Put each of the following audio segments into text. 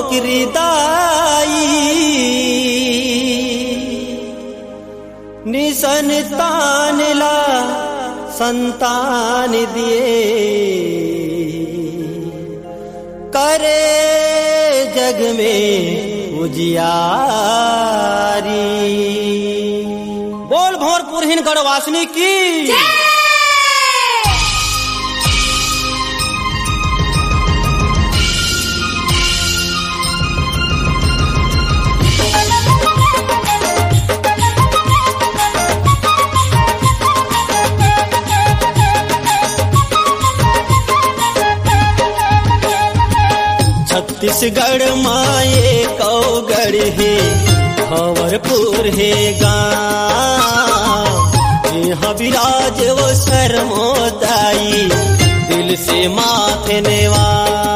नौकरी दाई निसंतान ला संतान दिए करे जग में उजियारी। बोल भोरपुर हिन गढ़वासिनी की छत्तीसगढ़ माए कौगढ़ है भंवरपुर है गाँव यहाँ विराज वो सरमोदाई दिल से माथे नेवा।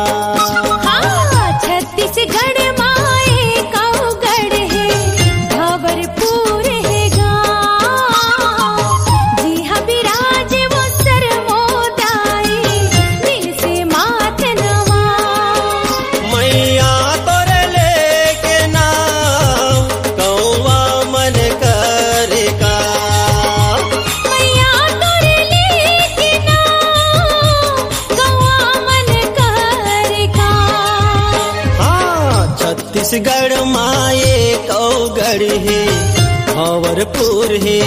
छत्तीसगढ़ माए कौगढ़ है भंवरपुर है गाँव यहाँ विराज वो सरमोदाई दिल से माथे नवा। मैया तोरे लेके नाम कौवा मन करे का मैया तोरे लेके नाम कौवा मन करे का। हाँ छत्तीसगढ़ माए कौगढ़ है भंवरपुर है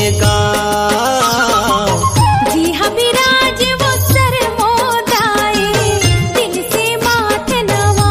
गाँव जी हाँ विराज वो सरमोदाई दिल से माथे नवा।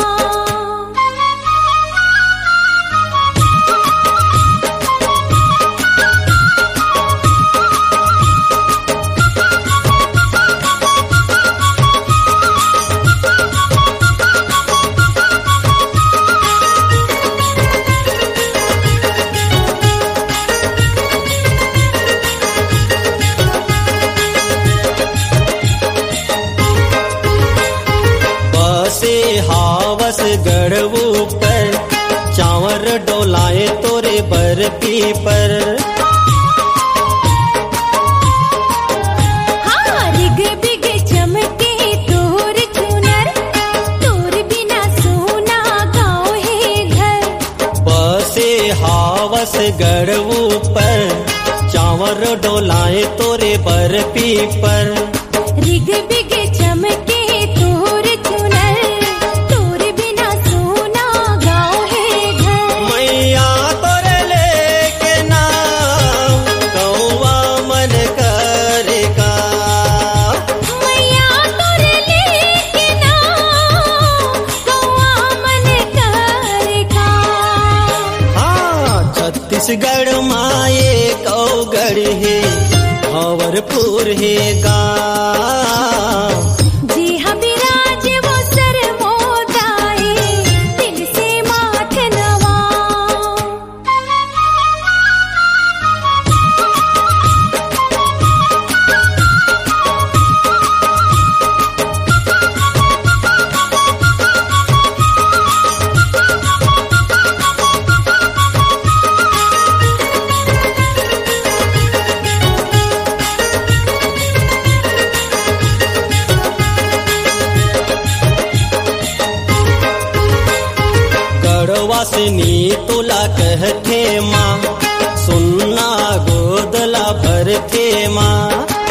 बसे हावस गढ़वू पर चावर डोलाए तोरे बरपी पर। हाँ रिग बिग चमके तोर चुनर तोर बिना सोना गाँव है घर। बसे हावस गढ़वू पर चावर डोलाए तोरे बरपी पर। रिग बिग चमके तोर चुनर तोर बिना सोना गाँव है घर। मैया तोरे लेके नाम कौवा मन करे का मैया तोरे लेके नाम कौवा मन करे का। हाँ छत्तीसगढ़ माए कौगढ़ है भंवरपुर है गाँव जी हाँ विराज वो सरमोदाई दिल से माथे नवा। गढ़वासिनी तुला कहते माँ सुनना गोदला भरते माँ।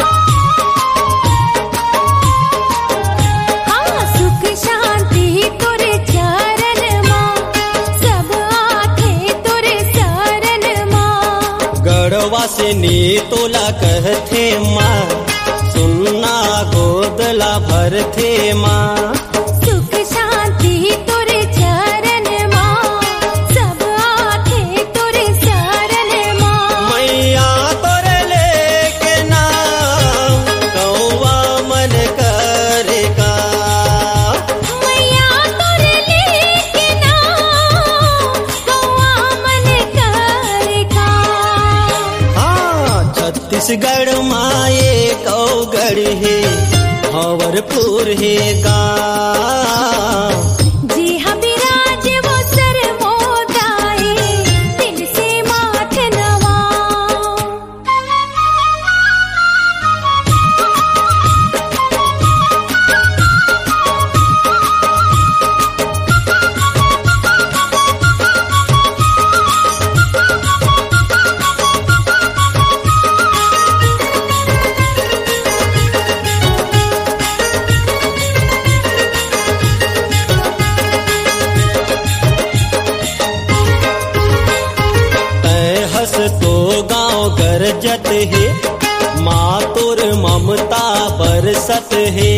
हाँ सुख शांति तोरे चरण माँ सब आखे तोरे शरण माँ। गढ़वासिनी तुला कहते माँ सुनना गोदला भरते माँ। सुख शांति तोरे चरण माँ सब आखे तोरे शरण माँ। मैया तोरे लेके नाम कौवा मन करे का मैया तोरे लेके नाम कौवा मन करे का। हाँ छत्तीसगढ़ माए कौगढ़ है भंवरपुर है गाँव जी हाँ विराज वो सरमोदाई दिल से माथे नवा। गाँव गरजत है, माँ तोर ममता बरसत है।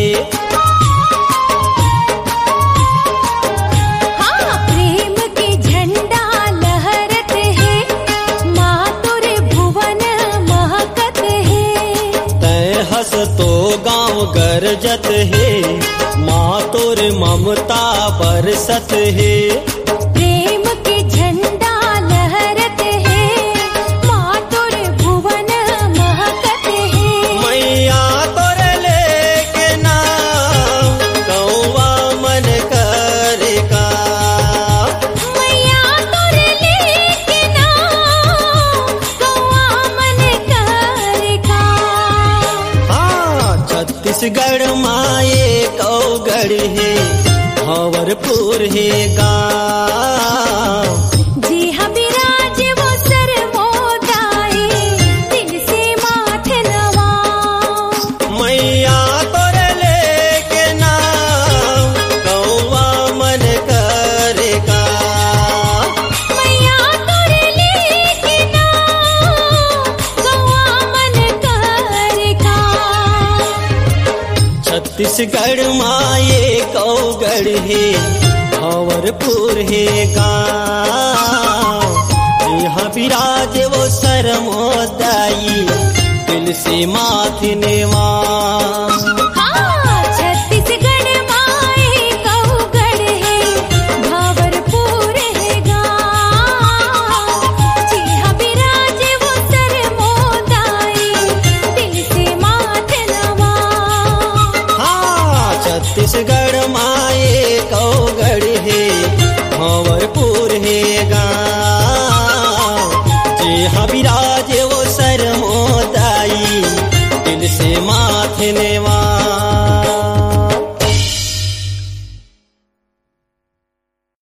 हाँ, प्रेम के झंडा लहरत है, माँ तोर भुवन महकत है। तय हस तो गाँव गरजत है, माँ तोर ममता बरसत है। प्रेम के झंडा लहरत है, माँ तोर भुवन महकत है। मैया तोर लेके नाम कौवा मन करे का। मैया तोर लेके नाम कौवा मन करे का। हाँ, छत्तीसगढ़ माए कौगढ़ है, भंवरपुर है गाँव। जी हाँ बिराज वो सर मोदाए, दिल से माथ नवाओ। मैया तोर लेके नाम कौवा मन करे का। मैया तोर लेके नाम कौवा मन करे का। छत्तीसगढ़ माए कौगढ़ है, भंवरपुर है गाँव। यहाँ विराज वो सरमोदाई, दिल से माथे नेवा। हाँ, छत्तीसगढ़ माए कौगढ़ है, भंवरपुर है गाँव। जी हाँ बिराज वो सर मोदाई, दिल से माथ नवाओ। हाँ, छत्तीसगढ़ माए कौगढ़ है, भंवरपुर है गाँव। जे हाँ विराज वो सरमोदाई, दिल से माँ